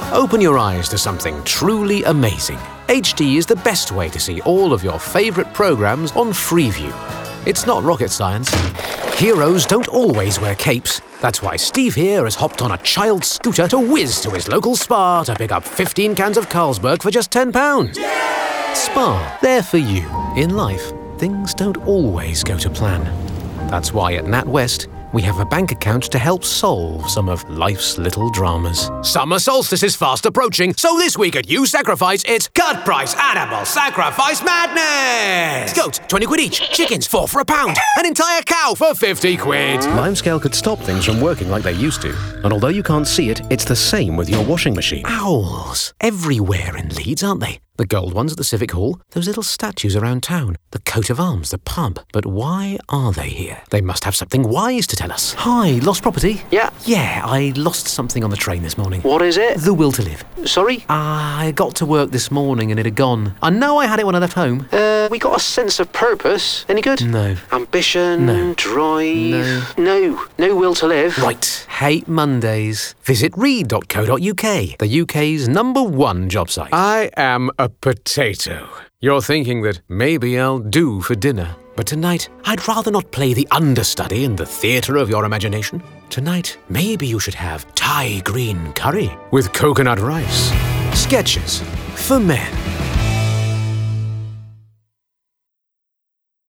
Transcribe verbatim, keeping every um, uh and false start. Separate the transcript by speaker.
Speaker 1: Open your eyes to something truly amazing. H D is the best way to see all of your favourite programmes on Freeview. It's not rocket science. Heroes don't always wear capes. That's why Steve here has hopped on a child's scooter to whiz to his local Spar to pick up fifteen cans of Carlsberg for just ten pounds. Yeah! Spar, there for you. In life, things don't always go to plan. That's why at NatWest, we have a bank account to help solve some of life's little dramas. Summer solstice is fast approaching, so this week at You Sacrifice, it's Cut Price Animal Sacrifice Madness! Goats, twenty quid each. Chickens, four for a pound. An entire cow for fifty quid. Limescale could stop things from working like they used to. And although you can't see it, it's the same with your washing machine. Owls. Everywhere in Leeds, aren't they? The gold ones at the Civic Hall, those little statues around town, the coat of arms, the pub. But why are they here? They must have something wise to tell us. Hi, lost property?
Speaker 2: Yeah.
Speaker 1: Yeah, I lost something on the train this morning.
Speaker 2: What is it?
Speaker 1: The will to live.
Speaker 2: Sorry?
Speaker 1: Uh, I got to work this morning and it had gone. I know I had it when I left home.
Speaker 2: Uh, we got a sense of purpose. Any good?
Speaker 1: No.
Speaker 2: Ambition?
Speaker 1: No.
Speaker 2: Drive?
Speaker 1: No.
Speaker 2: No. No will to live?
Speaker 1: Right. Hate Mondays. Visit read dot co dot uk, the U K's number one job site. I am a potato. You're thinking that maybe I'll do for dinner. But tonight, I'd rather not play the understudy in the theatre of your imagination. Tonight, maybe you should have Thai green curry with coconut rice. Sketches for men.